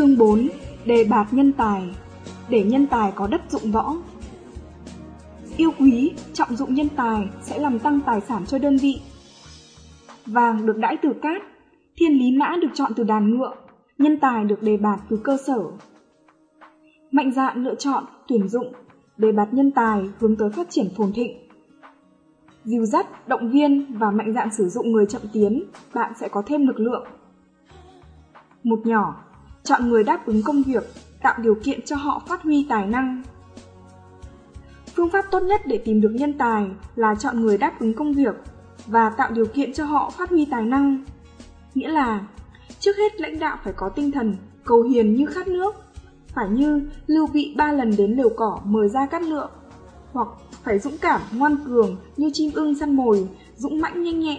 Chương 4. Đề bạt nhân tài. Để nhân tài có đất dụng võ. Yêu quý, trọng dụng nhân tài sẽ làm tăng tài sản cho đơn vị. Vàng được đãi từ cát, thiên lý mã được chọn từ đàn ngựa, nhân tài được đề bạt từ cơ sở. Mạnh dạn lựa chọn, tuyển dụng, đề bạt nhân tài hướng tới phát triển phồn thịnh. Dìu dắt, động viên và mạnh dạn sử dụng người chậm tiến, bạn sẽ có thêm lực lượng. Một nhỏ, chọn người đáp ứng công việc, tạo điều kiện cho họ phát huy tài năng. Phương pháp tốt nhất để tìm được nhân tài là chọn người đáp ứng công việc và tạo điều kiện cho họ phát huy tài năng. Nghĩa là, trước hết lãnh đạo phải có tinh thần cầu hiền như khát nước, phải như Lưu Bị 3 lần đến lều cỏ mời ra Cát Lượng, hoặc phải dũng cảm, ngoan cường như chim ưng săn mồi, dũng mãnh nhanh nhẹn.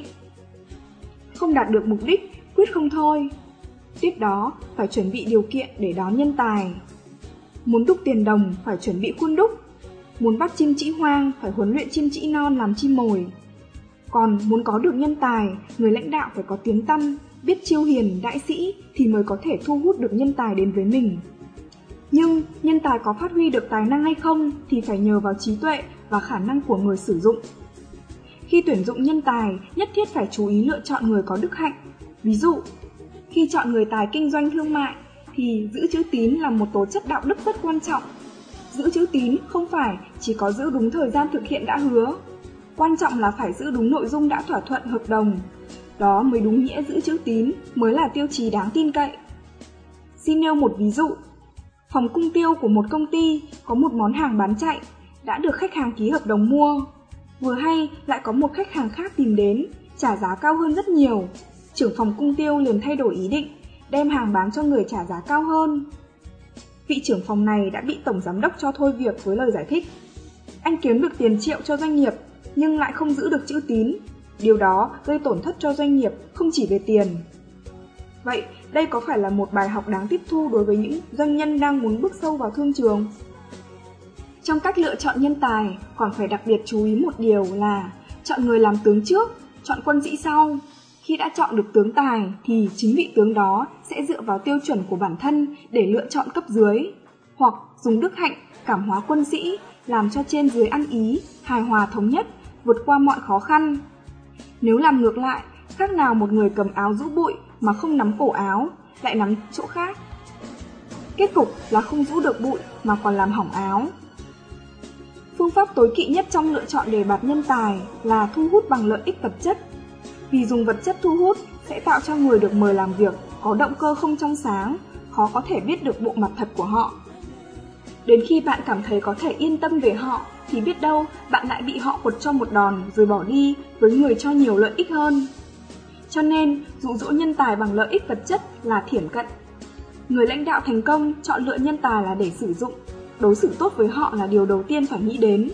Không đạt được mục đích, quyết không thôi. Tiếp đó, phải chuẩn bị điều kiện để đón nhân tài. Muốn đúc tiền đồng, phải chuẩn bị khuôn đúc. Muốn bắt chim trĩ hoang, phải huấn luyện chim trĩ non làm chim mồi. Còn muốn có được nhân tài, người lãnh đạo phải có tiếng tăm, biết chiêu hiền đại sĩ thì mới có thể thu hút được nhân tài đến với mình. Nhưng nhân tài có phát huy được tài năng hay không thì phải nhờ vào trí tuệ và khả năng của người sử dụng. Khi tuyển dụng nhân tài, nhất thiết phải chú ý lựa chọn người có đức hạnh. Ví dụ, khi chọn người tài kinh doanh thương mại thì giữ chữ tín là một tố chất đạo đức rất quan trọng. Giữ chữ tín không phải chỉ có giữ đúng thời gian thực hiện đã hứa. Quan trọng là phải giữ đúng nội dung đã thỏa thuận hợp đồng. Đó mới đúng nghĩa giữ chữ tín, mới là tiêu chí đáng tin cậy. Xin nêu một ví dụ. Phòng cung tiêu của một công ty có một món hàng bán chạy, đã được khách hàng ký hợp đồng mua. Vừa hay lại có một khách hàng khác tìm đến, trả giá cao hơn rất nhiều. Trưởng phòng cung tiêu liền thay đổi ý định, đem hàng bán cho người trả giá cao hơn. Vị trưởng phòng này đã bị tổng giám đốc cho thôi việc với lời giải thích. Anh kiếm được tiền triệu cho doanh nghiệp, nhưng lại không giữ được chữ tín. Điều đó gây tổn thất cho doanh nghiệp không chỉ về tiền. Vậy, đây có phải là một bài học đáng tiếp thu đối với những doanh nhân đang muốn bước sâu vào thương trường? Trong cách lựa chọn nhân tài, còn phải đặc biệt chú ý một điều là chọn người làm tướng trước, chọn quân sĩ sau. Khi đã chọn được tướng tài thì chính vị tướng đó sẽ dựa vào tiêu chuẩn của bản thân để lựa chọn cấp dưới, hoặc dùng đức hạnh cảm hóa quân sĩ, làm cho trên dưới ăn ý, hài hòa thống nhất, vượt qua mọi khó khăn. Nếu làm ngược lại, khác nào một người cầm áo rũ bụi mà không nắm cổ áo, lại nắm chỗ khác. Kết cục là không rũ được bụi mà còn làm hỏng áo. Phương pháp tối kỵ nhất trong lựa chọn đề bạt nhân tài là thu hút bằng lợi ích vật chất. Vì dùng vật chất thu hút sẽ tạo cho người được mời làm việc có động cơ không trong sáng, khó có thể biết được bộ mặt thật của họ. Đến khi bạn cảm thấy có thể yên tâm về họ, thì biết đâu bạn lại bị họ quật cho một đòn rồi bỏ đi với người cho nhiều lợi ích hơn. Cho nên, dụ dỗ nhân tài bằng lợi ích vật chất là thiển cận. Người lãnh đạo thành công chọn lựa nhân tài là để sử dụng, đối xử tốt với họ là điều đầu tiên phải nghĩ đến.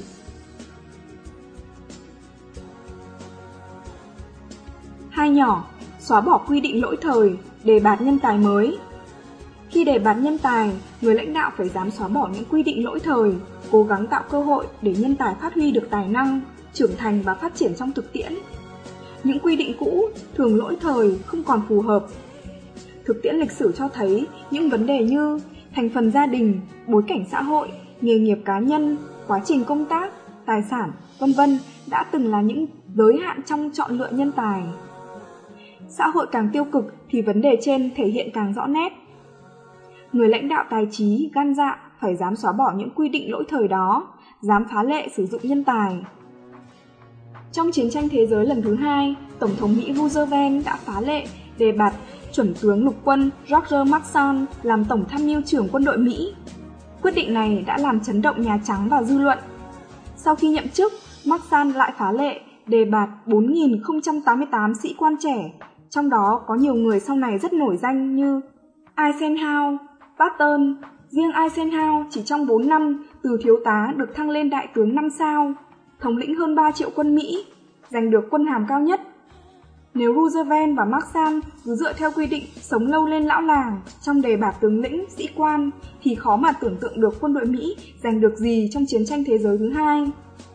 Hai nhỏ, xóa bỏ quy định lỗi thời, đề bạt nhân tài mới. Khi đề bạt nhân tài, người lãnh đạo phải dám xóa bỏ những quy định lỗi thời, cố gắng tạo cơ hội để nhân tài phát huy được tài năng, trưởng thành và phát triển trong thực tiễn. Những quy định cũ, thường lỗi thời, không còn phù hợp. Thực tiễn lịch sử cho thấy những vấn đề như thành phần gia đình, bối cảnh xã hội, nghề nghiệp cá nhân, quá trình công tác, tài sản, v.v. đã từng là những giới hạn trong chọn lựa nhân tài. Xã hội càng tiêu cực thì vấn đề trên thể hiện càng rõ nét. Người lãnh đạo tài trí, gan dạ phải dám xóa bỏ những quy định lỗi thời đó, dám phá lệ sử dụng nhân tài. Trong chiến tranh thế giới lần thứ 2, Tổng thống Mỹ Roosevelt đã phá lệ đề bạt chuẩn tướng lục quân George Mason làm tổng tham mưu trưởng quân đội Mỹ. Quyết định này đã làm chấn động Nhà Trắng và dư luận. Sau khi nhậm chức, Mason lại phá lệ đề bạt 4.088 sĩ quan trẻ, trong đó có nhiều người sau này rất nổi danh như Eisenhower, Patton. Riêng Eisenhower chỉ trong 4 năm từ thiếu tá được thăng lên đại tướng 5 sao, thống lĩnh hơn 3 triệu quân Mỹ, giành được quân hàm cao nhất. Nếu Roosevelt và Mason cứ dựa theo quy định sống lâu lên lão làng trong đề bạt tướng lĩnh, sĩ quan thì khó mà tưởng tượng được quân đội Mỹ giành được gì trong chiến tranh thế giới thứ 2.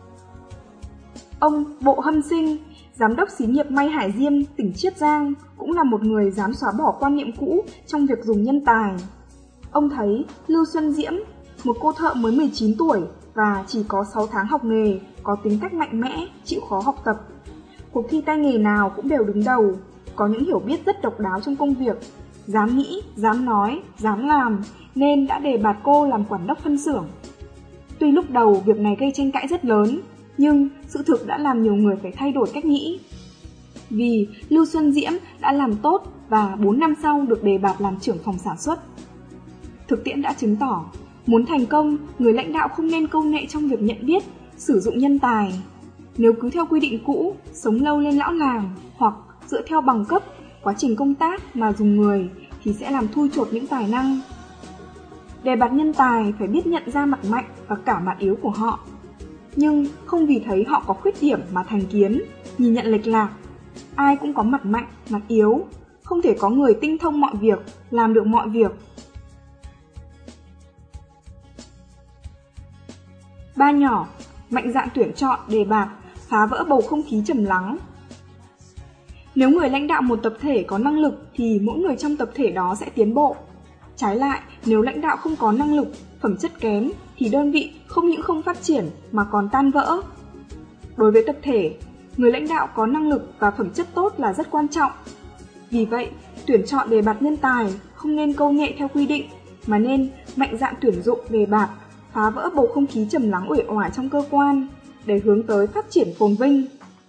Ông Bộ Hân Sinh, giám đốc xí nghiệp may Hải Diêm, tỉnh Chiết Giang, cũng là một người dám xóa bỏ quan niệm cũ trong việc dùng nhân tài. Ông thấy Lưu Xuân Diễm, một cô thợ mới 19 tuổi và chỉ có 6 tháng học nghề, có tính cách mạnh mẽ, chịu khó học tập. Cuộc thi tay nghề nào cũng đều đứng đầu, có những hiểu biết rất độc đáo trong công việc, dám nghĩ, dám nói, dám làm, nên đã đề bạt cô làm quản đốc phân xưởng. Tuy lúc đầu việc này gây tranh cãi rất lớn, nhưng sự thực đã làm nhiều người phải thay đổi cách nghĩ. Vì Lưu Xuân Diễm đã làm tốt và 4 năm sau được đề bạt làm trưởng phòng sản xuất. Thực tiễn đã chứng tỏ, muốn thành công, người lãnh đạo không nên câu nệ trong việc nhận biết, sử dụng nhân tài. Nếu cứ theo quy định cũ, sống lâu lên lão làng, hoặc dựa theo bằng cấp, quá trình công tác mà dùng người, thì sẽ làm thui chột những tài năng. Đề bạt nhân tài phải biết nhận ra mặt mạnh và cả mặt yếu của họ. Nhưng không vì thấy họ có khuyết điểm mà thành kiến, nhìn nhận lệch lạc. Ai cũng có mặt mạnh, mặt yếu, không thể có người tinh thông mọi việc, làm được mọi việc. 3 nhỏ, mạnh dạn tuyển chọn, đề bạt, phá vỡ bầu không khí trầm lắng. Nếu người lãnh đạo một tập thể có năng lực thì mỗi người trong tập thể đó sẽ tiến bộ. Trái lại, nếu lãnh đạo không có năng lực, phẩm chất kém thì đơn vị không những không phát triển mà còn tan vỡ. Đối với tập thể, người lãnh đạo có năng lực và phẩm chất tốt là rất quan trọng. Vì vậy, tuyển chọn đề bạt nhân tài không nên câu nệ theo quy định, mà nên mạnh dạn tuyển dụng đề bạt, phá vỡ bầu không khí trầm lắng uể oải trong cơ quan để hướng tới phát triển phồn vinh.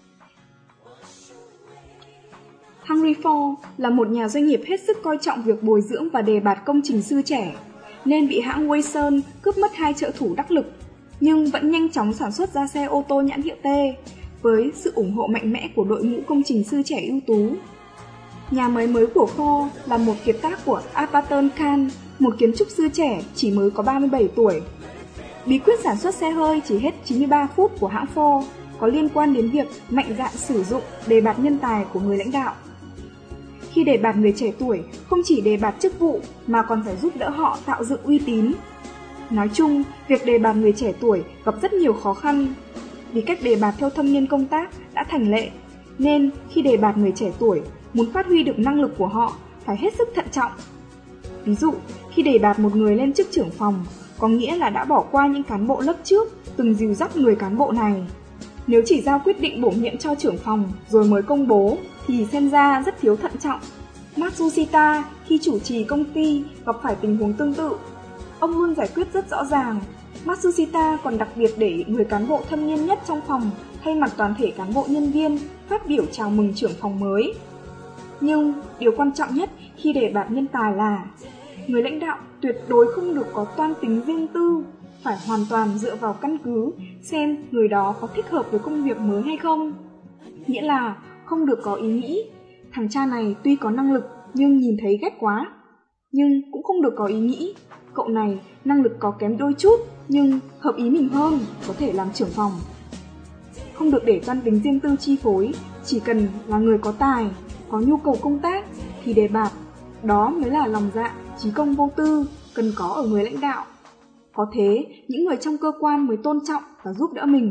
Henry Ford là một nhà doanh nghiệp hết sức coi trọng việc bồi dưỡng và đề bạt công trình sư trẻ, nên bị hãng Wilson cướp mất 2 trợ thủ đắc lực, nhưng vẫn nhanh chóng sản xuất ra xe ô tô nhãn hiệu T, với sự ủng hộ mạnh mẽ của đội ngũ công trình sư trẻ ưu tú. Nhà máy mới của Ford là một kiệt tác của Arthur Kahn, một kiến trúc sư trẻ chỉ mới có 37 tuổi. Bí quyết sản xuất xe hơi chỉ hết 93 phút của hãng Ford có liên quan đến việc mạnh dạn sử dụng đề bạt nhân tài của người lãnh đạo. Khi đề bạt người trẻ tuổi, không chỉ đề bạt chức vụ mà còn phải giúp đỡ họ tạo dựng uy tín. Nói chung, việc đề bạt người trẻ tuổi gặp rất nhiều khó khăn. Vì cách đề bạt theo thâm niên công tác đã thành lệ, nên khi đề bạt người trẻ tuổi, muốn phát huy được năng lực của họ phải hết sức thận trọng. Ví dụ, khi đề bạt một người lên chức trưởng phòng, có nghĩa là đã bỏ qua những cán bộ lớp trước từng dìu dắt người cán bộ này. Nếu chỉ giao quyết định bổ nhiệm cho trưởng phòng rồi mới công bố thì xem ra rất thiếu thận trọng. Matsushita khi chủ trì công ty gặp phải tình huống tương tự. Ông luôn giải quyết rất rõ ràng. Matsushita còn đặc biệt để người cán bộ thâm niên nhất trong phòng thay mặt toàn thể cán bộ nhân viên phát biểu chào mừng trưởng phòng mới. Nhưng điều quan trọng nhất khi đề bạt nhân tài là người lãnh đạo tuyệt đối không được có toan tính riêng tư, phải hoàn toàn dựa vào căn cứ xem người đó có thích hợp với công việc mới hay không. Nghĩa là không được có ý nghĩ, thằng cha này tuy có năng lực nhưng nhìn thấy ghét quá. Nhưng cũng không được có ý nghĩ, cậu này năng lực có kém đôi chút nhưng hợp ý mình hơn, có thể làm trưởng phòng. Không được để toan tính riêng tư chi phối, chỉ cần là người có tài, có nhu cầu công tác thì đề bạt. Đó mới là lòng dạ, chí công vô tư cần có ở người lãnh đạo. Có thế, những người trong cơ quan mới tôn trọng và giúp đỡ mình.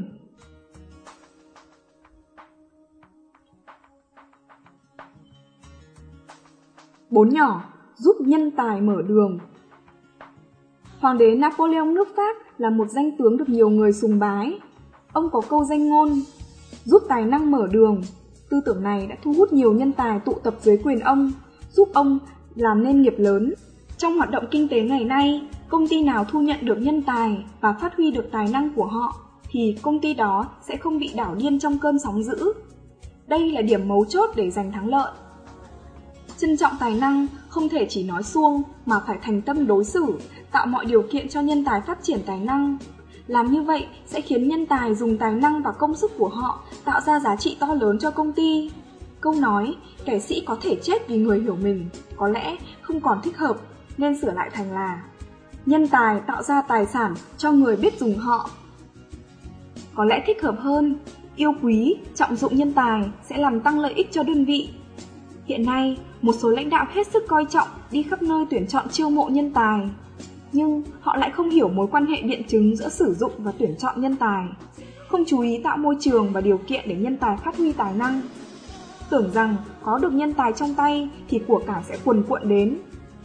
Bốn nhỏ, giúp nhân tài mở đường. Hoàng đế Napoleon nước Pháp là một danh tướng được nhiều người sùng bái. Ông có câu danh ngôn, giúp tài năng mở đường. Tư tưởng này đã thu hút nhiều nhân tài tụ tập dưới quyền ông, giúp ông làm nên nghiệp lớn. Trong hoạt động kinh tế ngày nay, công ty nào thu nhận được nhân tài và phát huy được tài năng của họ, thì công ty đó sẽ không bị đảo điên trong cơn sóng dữ. Đây là điểm mấu chốt để giành thắng lợi. Trân trọng tài năng không thể chỉ nói suông mà phải thành tâm đối xử, tạo mọi điều kiện cho nhân tài phát triển tài năng. Làm như vậy sẽ khiến nhân tài dùng tài năng và công sức của họ tạo ra giá trị to lớn cho công ty. Câu nói, kẻ sĩ có thể chết vì người hiểu mình, có lẽ không còn thích hợp, nên sửa lại thành là nhân tài tạo ra tài sản cho người biết dùng họ. Có lẽ thích hợp hơn, yêu quý, trọng dụng nhân tài sẽ làm tăng lợi ích cho đơn vị. Hiện nay, một số lãnh đạo hết sức coi trọng đi khắp nơi tuyển chọn chiêu mộ nhân tài, nhưng họ lại không hiểu mối quan hệ biện chứng giữa sử dụng và tuyển chọn nhân tài, không chú ý tạo môi trường và điều kiện để nhân tài phát huy tài năng. Tưởng rằng có được nhân tài trong tay thì của cải sẽ cuồn cuộn đến.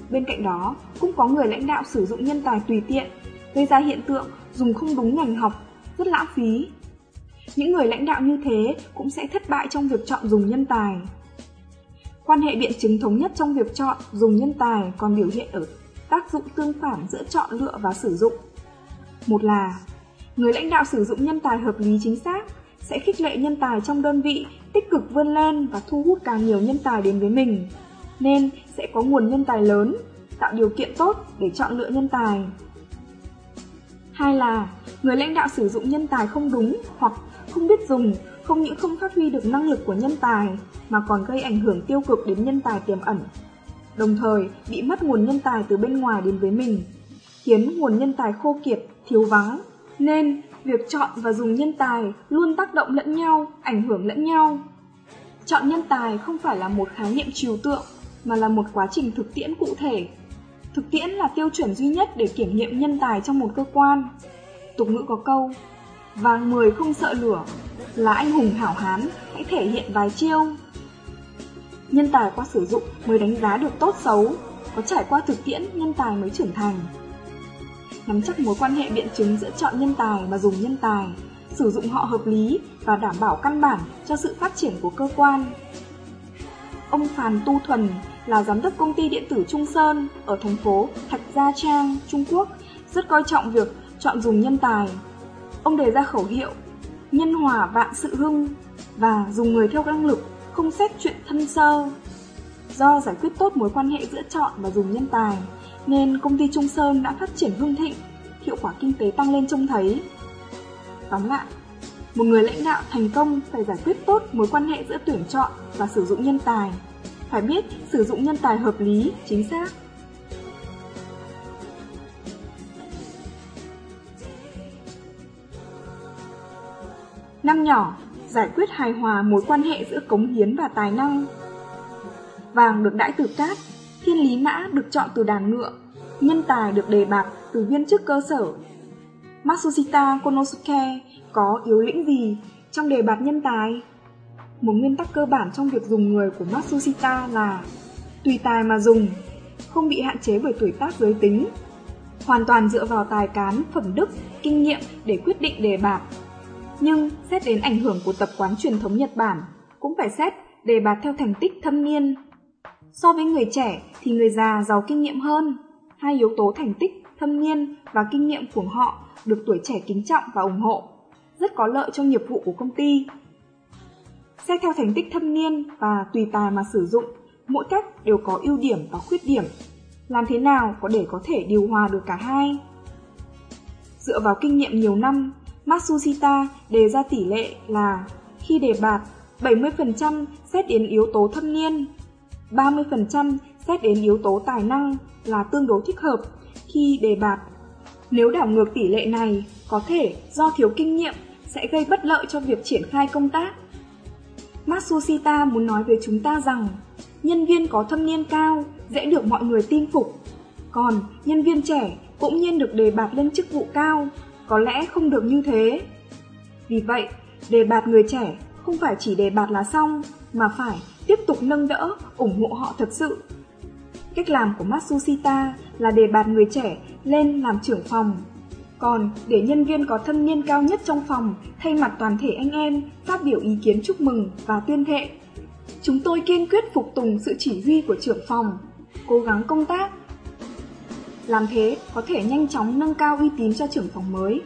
Bên cạnh đó, cũng có người lãnh đạo sử dụng nhân tài tùy tiện, gây ra hiện tượng dùng không đúng ngành học, rất lãng phí. Những người lãnh đạo như thế cũng sẽ thất bại trong việc chọn dùng nhân tài. Quan hệ biện chứng thống nhất trong việc chọn dùng nhân tài còn biểu hiện ở tác dụng tương phản giữa chọn lựa và sử dụng. Một là, người lãnh đạo sử dụng nhân tài hợp lý chính xác sẽ khích lệ nhân tài trong đơn vị tích cực vươn lên và thu hút càng nhiều nhân tài đến với mình, nên sẽ có nguồn nhân tài lớn, tạo điều kiện tốt để chọn lựa nhân tài. Hai là, người lãnh đạo sử dụng nhân tài không đúng hoặc không biết dùng, không những không phát huy được năng lực của nhân tài mà còn gây ảnh hưởng tiêu cực đến nhân tài tiềm ẩn, đồng thời bị mất nguồn nhân tài từ bên ngoài đến với mình, khiến nguồn nhân tài khô kiệt, thiếu vắng. Nên, việc chọn và dùng nhân tài luôn tác động lẫn nhau, ảnh hưởng lẫn nhau. Chọn nhân tài không phải là một khái niệm trừu tượng, mà là một quá trình thực tiễn cụ thể. Thực tiễn là tiêu chuẩn duy nhất để kiểm nghiệm nhân tài trong một cơ quan. Tục ngữ có câu, vàng 10 không sợ lửa, là anh hùng hảo hán, hãy thể hiện vài chiêu. Nhân tài qua sử dụng mới đánh giá được tốt xấu, có trải qua thực tiễn nhân tài mới trưởng thành. Nắm chắc mối quan hệ biện chứng giữa chọn nhân tài và dùng nhân tài, sử dụng họ hợp lý và đảm bảo căn bản cho sự phát triển của cơ quan. Ông Phàn Tu Thuần là giám đốc công ty điện tử Trung Sơn ở thành phố Thạch Gia Trang, Trung Quốc, rất coi trọng việc chọn dùng nhân tài. Ông đề ra khẩu hiệu nhân hòa vạn sự hưng và dùng người theo năng lực, không xét chuyện thân sơ. Do giải quyết tốt mối quan hệ giữa chọn và dùng nhân tài, nên công ty Trung Sơn đã phát triển hưng thịnh, hiệu quả kinh tế tăng lên trông thấy. Tóm lại, một người lãnh đạo thành công phải giải quyết tốt mối quan hệ giữa tuyển chọn và sử dụng nhân tài, phải biết sử dụng nhân tài hợp lý, chính xác. Năm nhỏ, giải quyết hài hòa mối quan hệ giữa cống hiến và tài năng. Vàng được đãi từ cát, thiên lý mã được chọn từ đàn ngựa, nhân tài được đề bạt từ viên chức cơ sở. Matsushita Konosuke có yếu lĩnh gì trong đề bạt nhân tài? Một nguyên tắc cơ bản trong việc dùng người của Matsushita là tùy tài mà dùng, không bị hạn chế bởi tuổi tác giới tính, hoàn toàn dựa vào tài cán, phẩm đức, kinh nghiệm để quyết định đề bạt. Nhưng xét đến ảnh hưởng của tập quán truyền thống Nhật Bản, cũng phải xét đề bạt theo thành tích thâm niên. So với người trẻ thì người già giàu kinh nghiệm hơn. Hai yếu tố thành tích, thâm niên và kinh nghiệm của họ được tuổi trẻ kính trọng và ủng hộ, rất có lợi cho nghiệp vụ của công ty. Xét theo thành tích thâm niên và tùy tài mà sử dụng, mỗi cách đều có ưu điểm và khuyết điểm. Làm thế nào để có thể điều hòa được cả hai? Dựa vào kinh nghiệm nhiều năm, Matsushita đề ra tỷ lệ là khi đề bạt 70% xét đến yếu tố thâm niên, 30% xét đến yếu tố tài năng là tương đối thích hợp khi đề bạt. Nếu đảo ngược tỷ lệ này, có thể do thiếu kinh nghiệm sẽ gây bất lợi cho việc triển khai công tác. Matsushita muốn nói với chúng ta rằng nhân viên có thâm niên cao dễ được mọi người tin phục, còn nhân viên trẻ cũng nhiên được đề bạt lên chức vụ cao, có lẽ không được như thế. Vì vậy, đề bạt người trẻ không phải chỉ đề bạt là xong, mà phải tiếp tục nâng đỡ, ủng hộ họ thật sự. Cách làm của Matsushita là đề bạt người trẻ lên làm trưởng phòng, còn để nhân viên có thâm niên cao nhất trong phòng thay mặt toàn thể anh em phát biểu ý kiến chúc mừng và tuyên thệ. Chúng tôi kiên quyết phục tùng sự chỉ huy của trưởng phòng, cố gắng công tác. Làm thế có thể nhanh chóng nâng cao uy tín cho trưởng phòng mới.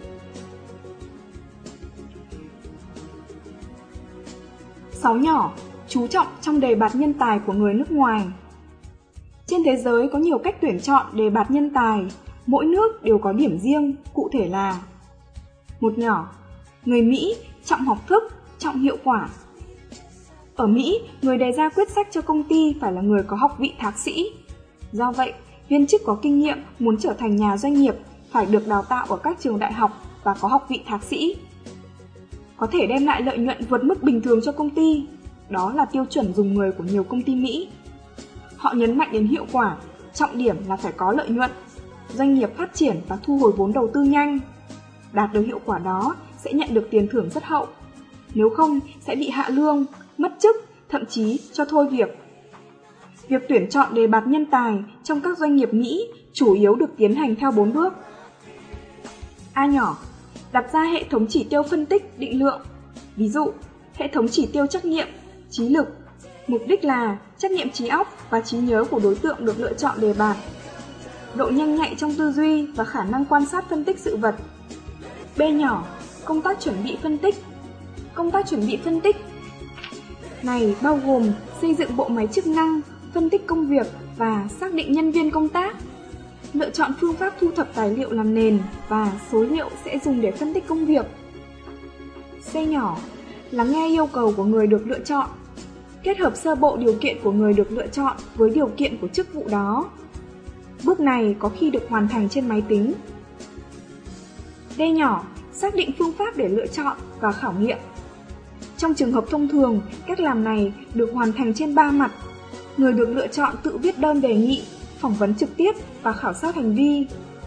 6 nhỏ, chú trọng trong đề bạt nhân tài của người nước ngoài. Trên thế giới có nhiều cách tuyển chọn đề bạt nhân tài, mỗi nước đều có điểm riêng, cụ thể là: một nhỏ, người Mỹ trọng học thức, trọng hiệu quả. Ở Mỹ, người đề ra quyết sách cho công ty phải là người có học vị thạc sĩ. Do vậy, viên chức có kinh nghiệm muốn trở thành nhà doanh nghiệp phải được đào tạo ở các trường đại học và có học vị thạc sĩ. Có thể đem lại lợi nhuận vượt mức bình thường cho công ty, đó là tiêu chuẩn dùng người của nhiều công ty Mỹ. Họ nhấn mạnh đến hiệu quả, trọng điểm là phải có lợi nhuận, doanh nghiệp phát triển và thu hồi vốn đầu tư nhanh. Đạt được hiệu quả đó sẽ nhận được tiền thưởng rất hậu, nếu không sẽ bị hạ lương, mất chức, thậm chí cho thôi việc. Việc tuyển chọn đề bạt nhân tài trong các doanh nghiệp Mỹ chủ yếu được tiến hành theo 4 bước. A nhỏ, đặt ra hệ thống chỉ tiêu phân tích, định lượng. Ví dụ, hệ thống chỉ tiêu trắc nghiệm, trí lực. Mục đích là trắc nghiệm trí óc và trí nhớ của đối tượng được lựa chọn đề bạt, độ nhanh nhạy trong tư duy và khả năng quan sát phân tích sự vật. B nhỏ, công tác chuẩn bị phân tích. Công tác chuẩn bị phân tích này bao gồm xây dựng bộ máy chức năng, phân tích công việc và xác định nhân viên công tác, lựa chọn phương pháp thu thập tài liệu làm nền và số liệu sẽ dùng để phân tích công việc. C nhỏ, lắng nghe yêu cầu của người được lựa chọn, kết hợp sơ bộ điều kiện của người được lựa chọn với điều kiện của chức vụ đó. Bước này có khi được hoàn thành trên máy tính. D nhỏ, xác định phương pháp để lựa chọn và khảo nghiệm. Trong trường hợp thông thường, cách làm này được hoàn thành trên 3 mặt. Người được lựa chọn tự viết đơn đề nghị, phỏng vấn trực tiếp và khảo sát hành vi.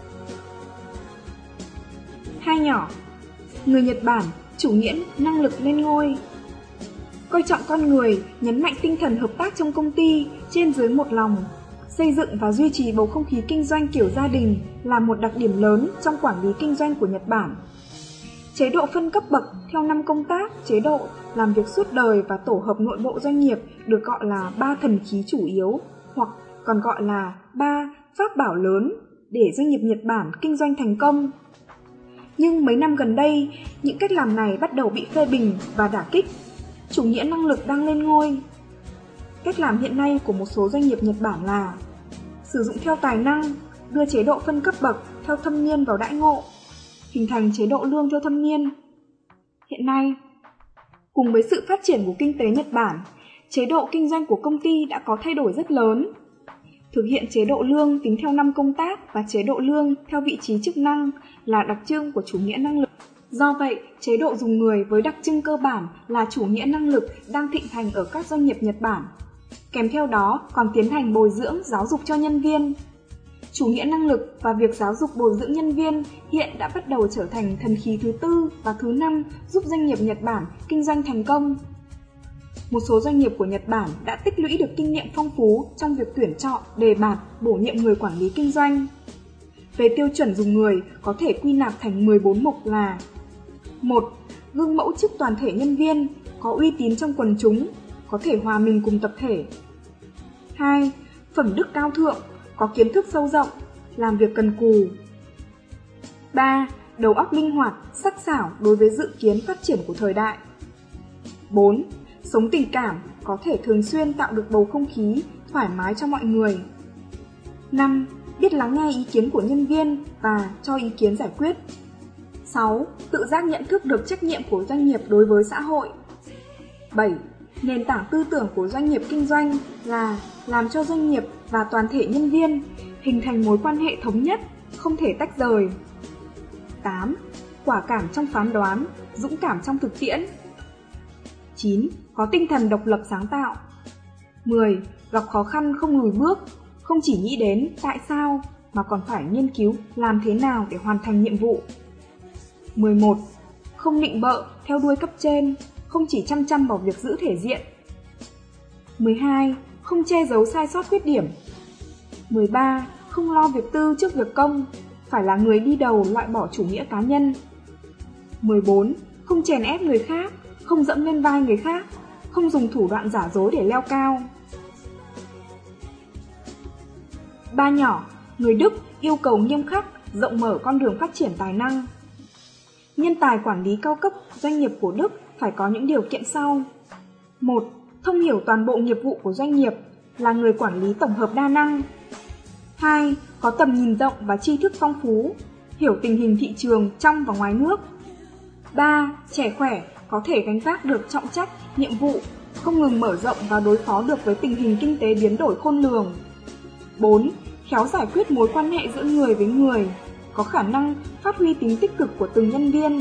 2 nhỏ, người Nhật Bản chủ nghĩa năng lực lên ngôi. Coi trọng con người, nhấn mạnh tinh thần hợp tác trong công ty, trên dưới một lòng. Xây dựng và duy trì bầu không khí kinh doanh kiểu gia đình là một đặc điểm lớn trong quản lý kinh doanh của Nhật Bản. Chế độ phân cấp bậc theo năm công tác, chế độ làm việc suốt đời và tổ hợp nội bộ doanh nghiệp được gọi là 3 thần khí chủ yếu, hoặc còn gọi là 3 pháp bảo lớn để doanh nghiệp Nhật Bản kinh doanh thành công. Nhưng mấy năm gần đây, những cách làm này bắt đầu bị phê bình và đả kích. Chủ nghĩa năng lực đang lên ngôi. Cách làm hiện nay của một số doanh nghiệp Nhật Bản là sử dụng theo tài năng, đưa chế độ phân cấp bậc theo thâm niên vào đãi ngộ, hình thành chế độ lương theo thâm niên. Hiện nay, cùng với sự phát triển của kinh tế Nhật Bản, chế độ kinh doanh của công ty đã có thay đổi rất lớn. Thực hiện chế độ lương tính theo năm công tác và chế độ lương theo vị trí chức năng là đặc trưng của chủ nghĩa năng lực. Do vậy, chế độ dùng người với đặc trưng cơ bản là chủ nghĩa năng lực đang thịnh hành ở các doanh nghiệp Nhật Bản. Kèm theo đó còn tiến hành bồi dưỡng, giáo dục cho nhân viên. Chủ nghĩa năng lực và việc giáo dục bồi dưỡng nhân viên hiện đã bắt đầu trở thành thần khí thứ 4 và thứ 5 giúp doanh nghiệp Nhật Bản kinh doanh thành công. Một số doanh nghiệp của Nhật Bản đã tích lũy được kinh nghiệm phong phú trong việc tuyển chọn, đề bạt, bổ nhiệm người quản lý kinh doanh. Về tiêu chuẩn dùng người có thể quy nạp thành 14 mục là: 1. Gương mẫu trước toàn thể nhân viên, có uy tín trong quần chúng, có thể hòa mình cùng tập thể. 2. Phẩm đức cao thượng, có kiến thức sâu rộng, làm việc cần cù. 3. Đầu óc linh hoạt, sắc sảo đối với dự kiến phát triển của thời đại. 4. Sống tình cảm, có thể thường xuyên tạo được bầu không khí thoải mái cho mọi người. 5. Biết lắng nghe ý kiến của nhân viên và cho ý kiến giải quyết. 6. Tự giác nhận thức được trách nhiệm của doanh nghiệp đối với xã hội. 7. Nền tảng tư tưởng của doanh nghiệp kinh doanh là làm cho doanh nghiệp và toàn thể nhân viên hình thành mối quan hệ thống nhất, không thể tách rời. 8. Quả cảm trong phán đoán, dũng cảm trong thực tiễn. 9. Có tinh thần độc lập sáng tạo. 10. Gặp khó khăn không lùi bước, không chỉ nghĩ đến tại sao mà còn phải nghiên cứu làm thế nào để hoàn thành nhiệm vụ. 11. Không nịnh bợ theo đuôi cấp trên, không chỉ chăm vào việc giữ thể diện. 12. Không che giấu sai sót khuyết điểm. 13. Không lo việc tư trước việc công, phải là người đi đầu loại bỏ chủ nghĩa cá nhân. 14. Không chèn ép người khác, không dẫm lên vai người khác, không dùng thủ đoạn giả dối để leo cao. 3 nhỏ, người Đức yêu cầu nghiêm khắc, rộng mở con đường phát triển tài năng. Nhân tài quản lý cao cấp doanh nghiệp của Đức phải có những điều kiện sau. 1. Thông hiểu toàn bộ nghiệp vụ của doanh nghiệp, là người quản lý tổng hợp đa năng. 2. Có tầm nhìn rộng và tri thức phong phú, hiểu tình hình thị trường trong và ngoài nước. 3. Trẻ khỏe, có thể gánh vác được trọng trách, nhiệm vụ, không ngừng mở rộng và đối phó được với tình hình kinh tế biến đổi khôn lường. 4. Khéo giải quyết mối quan hệ giữa người với người, có khả năng phát huy tính tích cực của từng nhân viên.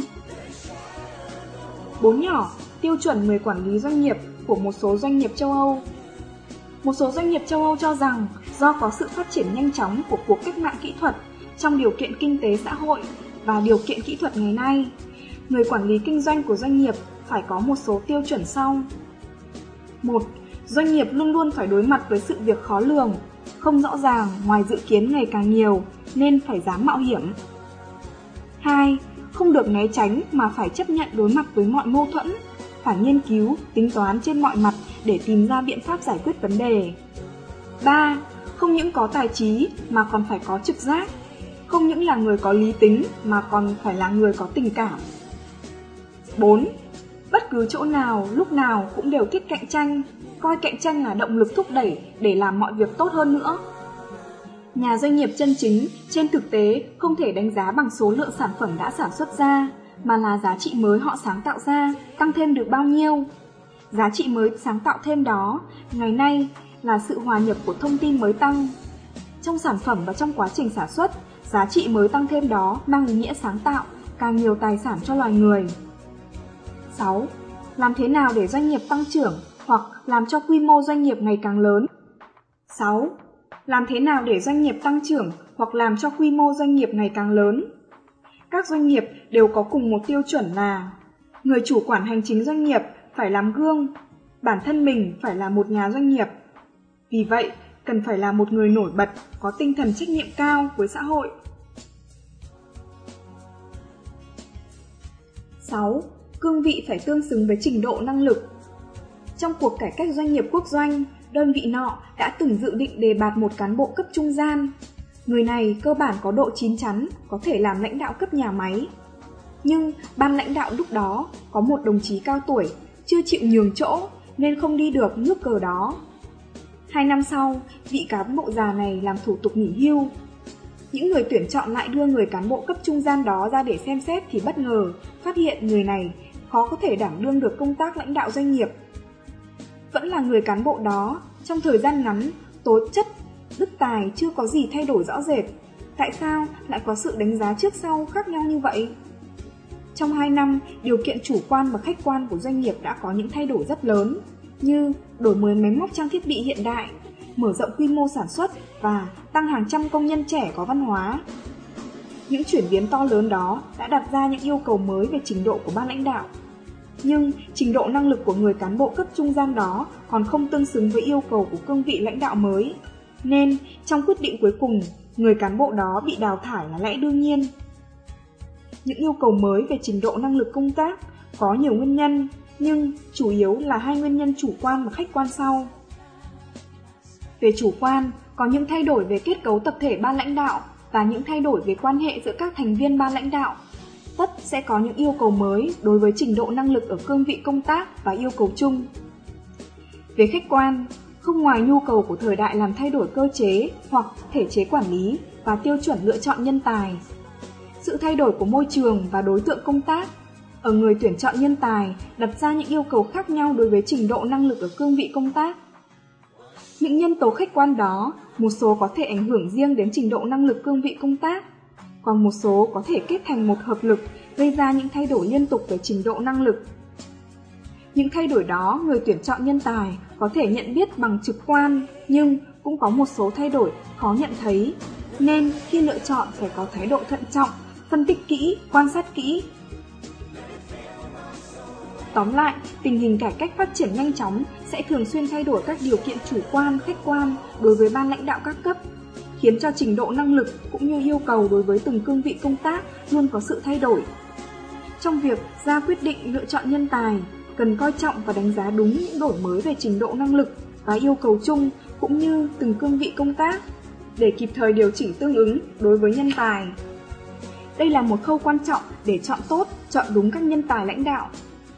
4 nhỏ, tiêu chuẩn người quản lý doanh nghiệp của một số doanh nghiệp châu Âu. Một số doanh nghiệp châu Âu cho rằng do có sự phát triển nhanh chóng của cuộc cách mạng kỹ thuật trong điều kiện kinh tế xã hội và điều kiện kỹ thuật ngày nay, người quản lý kinh doanh của doanh nghiệp phải có một số tiêu chuẩn sau. 1. Doanh nghiệp luôn luôn phải đối mặt với sự việc khó lường, không rõ ràng, ngoài dự kiến ngày càng nhiều, nên phải dám mạo hiểm. 2. Không được né tránh mà phải chấp nhận đối mặt với mọi mâu thuẫn, phải nghiên cứu, tính toán trên mọi mặt để tìm ra biện pháp giải quyết vấn đề. 3. Không những có tài trí mà còn phải có trực giác, không những là người có lý tính mà còn phải là người có tình cảm. 4. Bất cứ chỗ nào, lúc nào cũng đều thích cạnh tranh, coi cạnh tranh là động lực thúc đẩy để làm mọi việc tốt hơn nữa. Nhà doanh nghiệp chân chính trên thực tế không thể đánh giá bằng số lượng sản phẩm đã sản xuất ra, mà là giá trị mới họ sáng tạo ra, tăng thêm được bao nhiêu. Giá trị mới sáng tạo thêm đó, ngày nay là sự hòa nhập của thông tin mới tăng. Trong sản phẩm và trong quá trình sản xuất, giá trị mới tăng thêm đó mang ý nghĩa sáng tạo, càng nhiều tài sản cho loài người. 6. Làm thế nào để doanh nghiệp tăng trưởng hoặc làm cho quy mô doanh nghiệp ngày càng lớn? 6. Làm thế nào để doanh nghiệp tăng trưởng hoặc làm cho quy mô doanh nghiệp ngày càng lớn? Các doanh nghiệp đều có cùng một tiêu chuẩn là người chủ quản hành chính doanh nghiệp phải làm gương, bản thân mình phải là một nhà doanh nghiệp. Vì vậy, cần phải là một người nổi bật, có tinh thần trách nhiệm cao với xã hội. 6. Cương vị phải tương xứng với trình độ năng lực. Trong cuộc cải cách doanh nghiệp quốc doanh, đơn vị nọ đã từng dự định đề bạt một cán bộ cấp trung gian. Người này cơ bản có độ chín chắn, có thể làm lãnh đạo cấp nhà máy. Nhưng ban lãnh đạo lúc đó có một đồng chí cao tuổi, chưa chịu nhường chỗ nên không đi được nước cờ đó. 2 năm sau, vị cán bộ già này làm thủ tục nghỉ hưu. Những người tuyển chọn lại đưa người cán bộ cấp trung gian đó ra để xem xét thì bất ngờ phát hiện người này khó có thể đảm đương được công tác lãnh đạo doanh nghiệp. Vẫn là người cán bộ đó, trong thời gian ngắn, tố chất, đức tài chưa có gì thay đổi rõ rệt. Tại sao lại có sự đánh giá trước sau khác nhau như vậy? Trong 2 năm, điều kiện chủ quan và khách quan của doanh nghiệp đã có những thay đổi rất lớn, như đổi mới máy móc trang thiết bị hiện đại, mở rộng quy mô sản xuất và tăng hàng trăm công nhân trẻ có văn hóa. Những chuyển biến to lớn đó đã đặt ra những yêu cầu mới về trình độ của ban lãnh đạo. Nhưng trình độ năng lực của người cán bộ cấp trung gian đó còn không tương xứng với yêu cầu của cương vị lãnh đạo mới. Nên, trong quyết định cuối cùng, người cán bộ đó bị đào thải là lẽ đương nhiên. Những yêu cầu mới về trình độ năng lực công tác có nhiều nguyên nhân, nhưng chủ yếu là 2 nguyên nhân chủ quan và khách quan sau. Về chủ quan, có những thay đổi về kết cấu tập thể ban lãnh đạo và những thay đổi về quan hệ giữa các thành viên ban lãnh đạo. Tất sẽ có những yêu cầu mới đối với trình độ năng lực ở cương vị công tác và yêu cầu chung. Về khách quan, không ngoài nhu cầu của thời đại làm thay đổi cơ chế hoặc thể chế quản lý và tiêu chuẩn lựa chọn nhân tài, sự thay đổi của môi trường và đối tượng công tác, ở người tuyển chọn nhân tài đặt ra những yêu cầu khác nhau đối với trình độ năng lực ở cương vị công tác. Những nhân tố khách quan đó, một số có thể ảnh hưởng riêng đến trình độ năng lực cương vị công tác, còn một số có thể kết thành một hợp lực gây ra những thay đổi liên tục về trình độ năng lực. Những thay đổi đó người tuyển chọn nhân tài có thể nhận biết bằng trực quan, nhưng cũng có một số thay đổi khó nhận thấy, nên khi lựa chọn phải có thái độ thận trọng, phân tích kỹ, quan sát kỹ. Tóm lại, tình hình cải cách phát triển nhanh chóng sẽ thường xuyên thay đổi các điều kiện chủ quan, khách quan đối với ban lãnh đạo các cấp, khiến cho trình độ năng lực cũng như yêu cầu đối với từng cương vị công tác luôn có sự thay đổi. Trong việc ra quyết định lựa chọn nhân tài, cần coi trọng và đánh giá đúng những đổi mới về trình độ năng lực và yêu cầu chung cũng như từng cương vị công tác, để kịp thời điều chỉnh tương ứng đối với nhân tài. Đây là một khâu quan trọng để chọn tốt, chọn đúng các nhân tài lãnh đạo.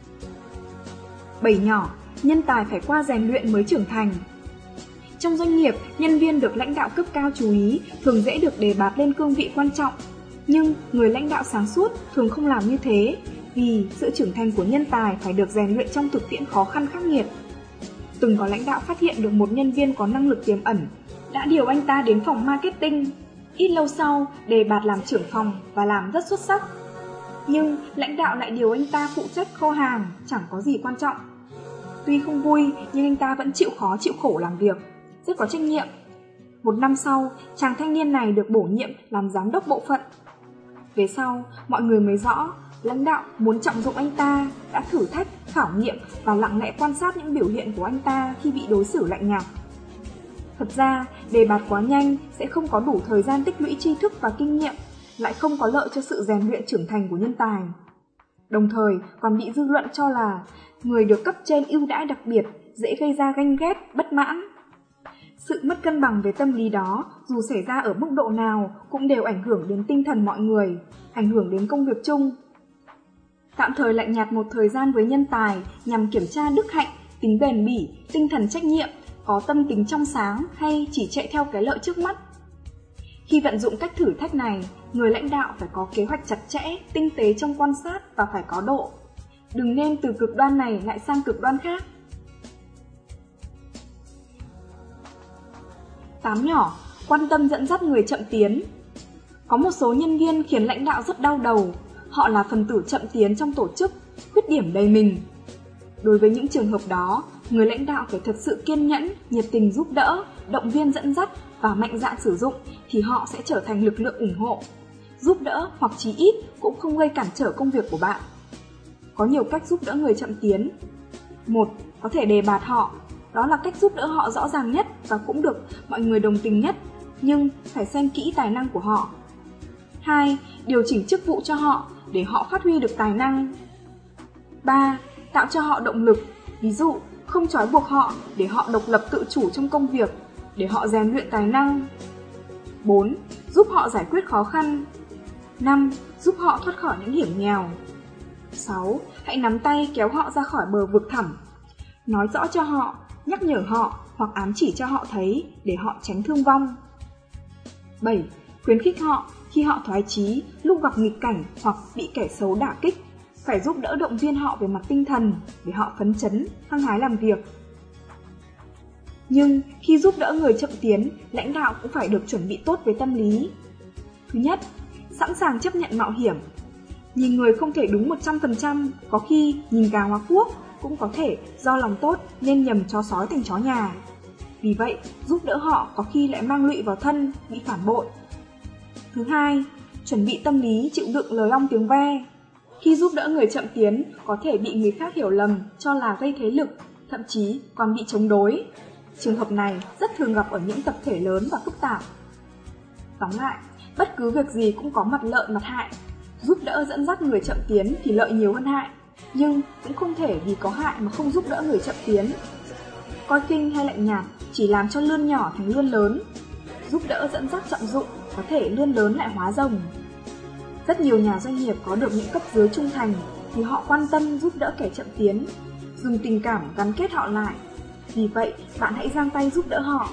7 nhỏ, nhân tài phải qua rèn luyện mới trưởng thành. Trong doanh nghiệp, nhân viên được lãnh đạo cấp cao chú ý thường dễ được đề bạt lên cương vị quan trọng. Nhưng người lãnh đạo sáng suốt thường không làm như thế, vì sự trưởng thành của nhân tài phải được rèn luyện trong thực tiễn khó khăn khắc nghiệt. Từng có lãnh đạo phát hiện được một nhân viên có năng lực tiềm ẩn, đã điều anh ta đến phòng marketing. Ít lâu sau, đề bạt làm trưởng phòng và làm rất xuất sắc. Nhưng lãnh đạo lại điều anh ta phụ trách kho hàng, chẳng có gì quan trọng. Tuy không vui, nhưng anh ta vẫn chịu khó chịu khổ làm việc, rất có trách nhiệm. 1 năm sau, chàng thanh niên này được bổ nhiệm làm giám đốc bộ phận. Về sau, mọi người mới rõ, lãnh đạo muốn trọng dụng anh ta, đã thử thách, khảo nghiệm và lặng lẽ quan sát những biểu hiện của anh ta khi bị đối xử lạnh nhạt. Thật ra, đề bạt quá nhanh sẽ không có đủ thời gian tích lũy tri thức và kinh nghiệm, lại không có lợi cho sự rèn luyện trưởng thành của nhân tài. Đồng thời còn bị dư luận cho là người được cấp trên ưu đãi đặc biệt, dễ gây ra ganh ghét, bất mãn. Sự mất cân bằng về tâm lý đó, dù xảy ra ở mức độ nào, cũng đều ảnh hưởng đến tinh thần mọi người, ảnh hưởng đến công việc chung. Tạm thời lạnh nhạt một thời gian với nhân tài nhằm kiểm tra đức hạnh, tính bền bỉ, tinh thần trách nhiệm, có tâm tính trong sáng hay chỉ chạy theo cái lợi trước mắt. Khi vận dụng cách thử thách này, người lãnh đạo phải có kế hoạch chặt chẽ, tinh tế trong quan sát và phải có độ. Đừng nên từ cực đoan này lại sang cực đoan khác. 8 nhỏ, quan tâm dẫn dắt người chậm tiến. Có một số nhân viên khiến lãnh đạo rất đau đầu. Họ là phần tử chậm tiến trong tổ chức, khuyết điểm đầy mình. Đối với những trường hợp đó, người lãnh đạo phải thật sự kiên nhẫn, nhiệt tình giúp đỡ, động viên dẫn dắt và mạnh dạn sử dụng thì họ sẽ trở thành lực lượng ủng hộ. Giúp đỡ hoặc chí ít cũng không gây cản trở công việc của bạn. Có nhiều cách giúp đỡ người chậm tiến. 1. Có thể đề bạt họ. Đó là cách giúp đỡ họ rõ ràng nhất và cũng được mọi người đồng tình nhất, nhưng phải xem kỹ tài năng của họ. 2. Điều chỉnh chức vụ cho họ để họ phát huy được tài năng. 3. Tạo cho họ động lực, ví dụ không trói buộc họ để họ độc lập tự chủ trong công việc, để họ rèn luyện tài năng. 4. Giúp họ giải quyết khó khăn. 5. Giúp họ thoát khỏi những hiểm nghèo. 6. Hãy nắm tay kéo họ ra khỏi bờ vực thẳm. Nói rõ cho họ, nhắc nhở họ hoặc ám chỉ cho họ thấy để họ tránh thương vong. 7. Khuyến khích họ khi họ thoái chí, lúc gặp nghịch cảnh hoặc bị kẻ xấu đả kích. Phải giúp đỡ động viên họ về mặt tinh thần để họ phấn chấn, hăng hái làm việc. Nhưng khi giúp đỡ người chậm tiến, lãnh đạo cũng phải được chuẩn bị tốt về tâm lý. Thứ nhất, sẵn sàng chấp nhận mạo hiểm. Nhìn người không thể đúng 100%, có khi nhìn gà hóa cuốc, cũng có thể do lòng tốt nên nhầm chó sói thành chó nhà. Vì vậy, giúp đỡ họ có khi lại mang lụy vào thân, bị phản bội. Thứ hai, chuẩn bị tâm lý chịu đựng lời ong tiếng ve. Khi giúp đỡ người chậm tiến, có thể bị người khác hiểu lầm, cho là gây thế lực, thậm chí còn bị chống đối. Trường hợp này rất thường gặp ở những tập thể lớn và phức tạp. Tóm lại, bất cứ việc gì cũng có mặt lợi mặt hại. Giúp đỡ dẫn dắt người chậm tiến thì lợi nhiều hơn hại, nhưng cũng không thể vì có hại mà không giúp đỡ người chậm tiến. Coi khinh hay lạnh nhạt chỉ làm cho lươn nhỏ thành lươn lớn. Giúp đỡ dẫn dắt trọng dụng có thể lươn lớn lại hóa rồng. Rất nhiều nhà doanh nghiệp có được những cấp dưới trung thành thì họ quan tâm giúp đỡ kẻ chậm tiến, dùng tình cảm gắn kết họ lại. Vì vậy, bạn hãy giang tay giúp đỡ họ.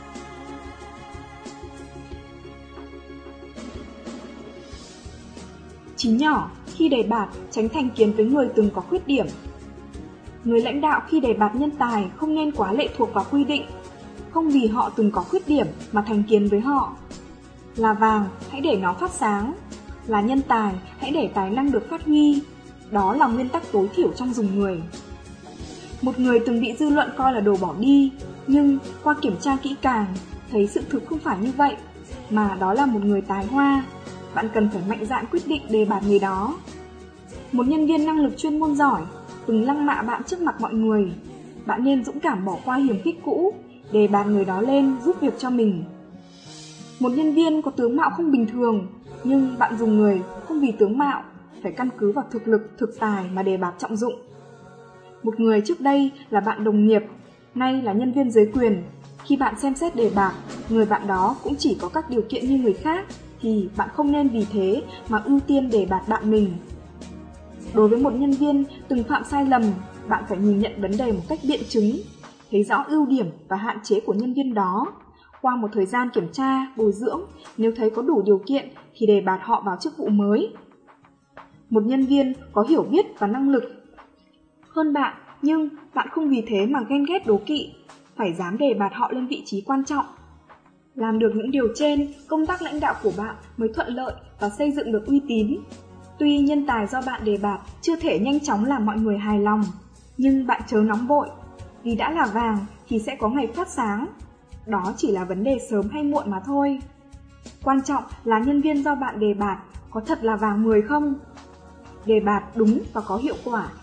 9 nhỏ, khi đề bạt, tránh thành kiến với người từng có khuyết điểm. Người lãnh đạo khi đề bạt nhân tài không nên quá lệ thuộc vào quy định, không vì họ từng có khuyết điểm mà thành kiến với họ. Là vàng, hãy để nó phát sáng. Là nhân tài, hãy để tài năng được phát huy. Đó là nguyên tắc tối thiểu trong dùng người. Một người từng bị dư luận coi là đồ bỏ đi, nhưng qua kiểm tra kỹ càng, thấy sự thực không phải như vậy, mà đó là một người tài hoa. Bạn cần phải mạnh dạn quyết định đề bạt người đó. Một nhân viên năng lực chuyên môn giỏi, từng lăng mạ bạn trước mặt mọi người. Bạn nên dũng cảm bỏ qua hiềm khích cũ, đề bạt người đó lên giúp việc cho mình. Một nhân viên có tướng mạo không bình thường, nhưng bạn dùng người không vì tướng mạo, phải căn cứ vào thực lực, thực tài mà đề bạt trọng dụng. Một người trước đây là bạn đồng nghiệp, nay là nhân viên dưới quyền. Khi bạn xem xét đề bạt, người bạn đó cũng chỉ có các điều kiện như người khác, thì bạn không nên vì thế mà ưu tiên đề bạt bạn mình. Đối với một nhân viên từng phạm sai lầm, bạn phải nhìn nhận vấn đề một cách biện chứng, thấy rõ ưu điểm và hạn chế của nhân viên đó. Qua một thời gian kiểm tra, bồi dưỡng, nếu thấy có đủ điều kiện thì đề bạt họ vào chức vụ mới. Một nhân viên có hiểu biết và năng lực hơn bạn, nhưng bạn không vì thế mà ghen ghét đố kỵ, phải dám đề bạt họ lên vị trí quan trọng. Làm được những điều trên, công tác lãnh đạo của bạn mới thuận lợi và xây dựng được uy tín. Tuy nhân tài do bạn đề bạt chưa thể nhanh chóng làm mọi người hài lòng, nhưng bạn chớ nóng vội, vì đã là vàng thì sẽ có ngày phát sáng. Đó chỉ là vấn đề sớm hay muộn mà thôi. Quan trọng là nhân viên do bạn đề bạt có thật là vàng 10 không? Đề bạt đúng và có hiệu quả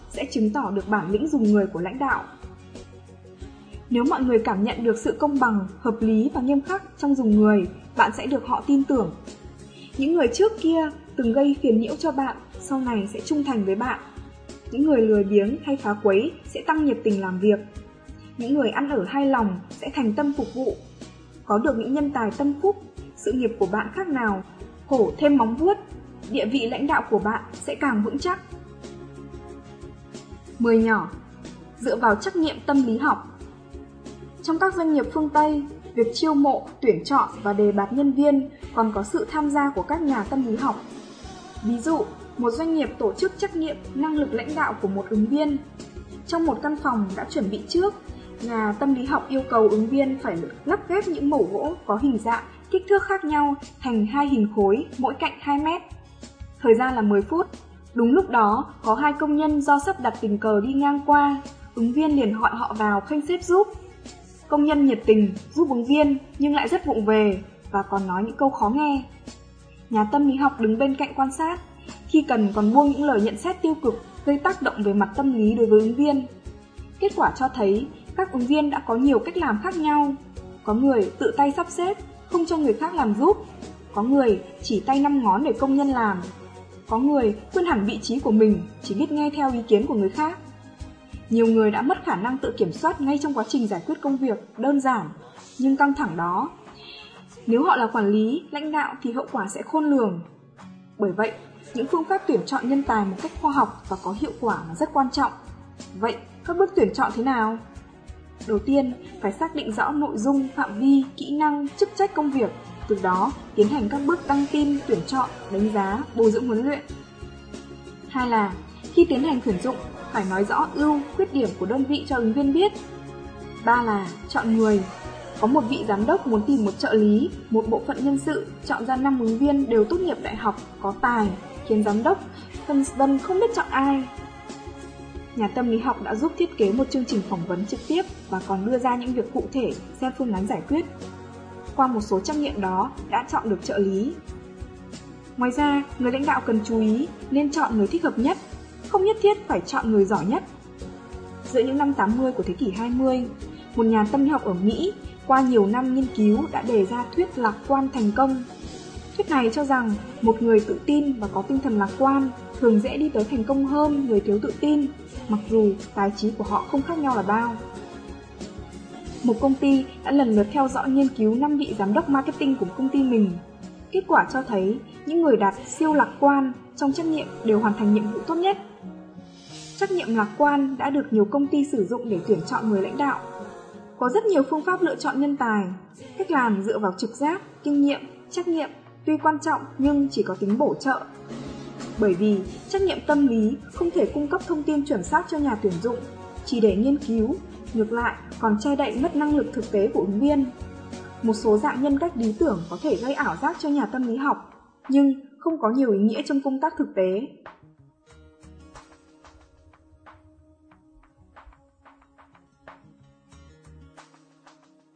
sẽ chứng tỏ được bản lĩnh dùng người của lãnh đạo. Nếu mọi người cảm nhận được sự công bằng, hợp lý và nghiêm khắc trong dùng người, bạn sẽ được họ tin tưởng. Những người trước kia từng gây phiền nhiễu cho bạn, sau này sẽ trung thành với bạn. Những người lười biếng hay phá quấy sẽ tăng nhiệt tình làm việc. Những người ăn ở hài lòng sẽ thành tâm phục vụ. Có được những nhân tài tâm phúc, sự nghiệp của bạn khác nào, hổ thêm móng vuốt, địa vị lãnh đạo của bạn sẽ càng vững chắc. 10 nhỏ, dựa vào trắc nghiệm tâm lý học. Trong các doanh nghiệp phương Tây, việc chiêu mộ, tuyển chọn và đề bạt nhân viên còn có sự tham gia của các nhà tâm lý học. Ví dụ, một doanh nghiệp tổ chức trắc nghiệm năng lực lãnh đạo của một ứng viên. Trong một căn phòng đã chuẩn bị trước, nhà tâm lý học yêu cầu ứng viên phải lắp ghép những mẩu gỗ có hình dạng, kích thước khác nhau thành 2 hình khối, mỗi cạnh 2 mét. Thời gian là 10 phút. Đúng lúc đó, có 2 công nhân do sắp đặt tình cờ đi ngang qua, ứng viên liền gọi họ vào khanh xếp giúp. Công nhân nhiệt tình giúp ứng viên nhưng lại rất vụng về và còn nói những câu khó nghe. Nhà tâm lý học đứng bên cạnh quan sát, khi cần còn buông những lời nhận xét tiêu cực gây tác động về mặt tâm lý đối với ứng viên. Kết quả cho thấy các ứng viên đã có nhiều cách làm khác nhau. Có người tự tay sắp xếp, không cho người khác làm giúp. Có người chỉ tay 5 ngón để công nhân làm. Có người quên hẳn vị trí của mình, chỉ biết nghe theo ý kiến của người khác. Nhiều người đã mất khả năng tự kiểm soát ngay trong quá trình giải quyết công việc đơn giản, nhưng căng thẳng đó. Nếu họ là quản lý, lãnh đạo thì hậu quả sẽ khôn lường. Bởi vậy, những phương pháp tuyển chọn nhân tài một cách khoa học và có hiệu quả là rất quan trọng. Vậy, các bước tuyển chọn thế nào? Đầu tiên, phải xác định rõ nội dung, phạm vi, kỹ năng, chức trách công việc, từ đó tiến hành các bước đăng tin, tuyển chọn, đánh giá, bồi dưỡng huấn luyện. Hai là, khi tiến hành tuyển dụng, phải nói rõ ưu, khuyết điểm của đơn vị cho ứng viên biết. Ba là, chọn người. Có một vị giám đốc muốn tìm một trợ lý, một bộ phận nhân sự chọn ra 5 ứng viên đều tốt nghiệp đại học, có tài, khiến giám đốc phân vân không biết chọn ai. Nhà tâm lý học đã giúp thiết kế một chương trình phỏng vấn trực tiếp và còn đưa ra những việc cụ thể xem phương án giải quyết. Qua một số trắc nghiệm đó đã chọn được trợ lý. Ngoài ra, người lãnh đạo cần chú ý nên chọn người thích hợp nhất, không nhất thiết phải chọn người giỏi nhất. Giữa những năm 80 của thế kỷ 20, một nhà tâm lý học ở Mỹ qua nhiều năm nghiên cứu đã đề ra thuyết lạc quan thành công. Thuyết này cho rằng một người tự tin và có tinh thần lạc quan thường dễ đi tới thành công hơn người thiếu tự tin, mặc dù tài trí của họ không khác nhau là bao. Một công ty đã lần lượt theo dõi nghiên cứu 5 vị giám đốc marketing của công ty mình. Kết quả cho thấy những người đạt siêu lạc quan trong trắc nghiệm đều hoàn thành nhiệm vụ tốt nhất. Trắc nghiệm lạc quan đã được nhiều công ty sử dụng để tuyển chọn người lãnh đạo. Có rất nhiều phương pháp lựa chọn nhân tài. Cách làm dựa vào trực giác, kinh nghiệm, trắc nghiệm tuy quan trọng nhưng chỉ có tính bổ trợ. Bởi vì trắc nghiệm tâm lý không thể cung cấp thông tin chuẩn xác cho nhà tuyển dụng, chỉ để nghiên cứu, ngược lại còn che đậy mất năng lực thực tế của ứng viên. Một số dạng nhân cách lý tưởng có thể gây ảo giác cho nhà tâm lý học, nhưng không có nhiều ý nghĩa trong công tác thực tế.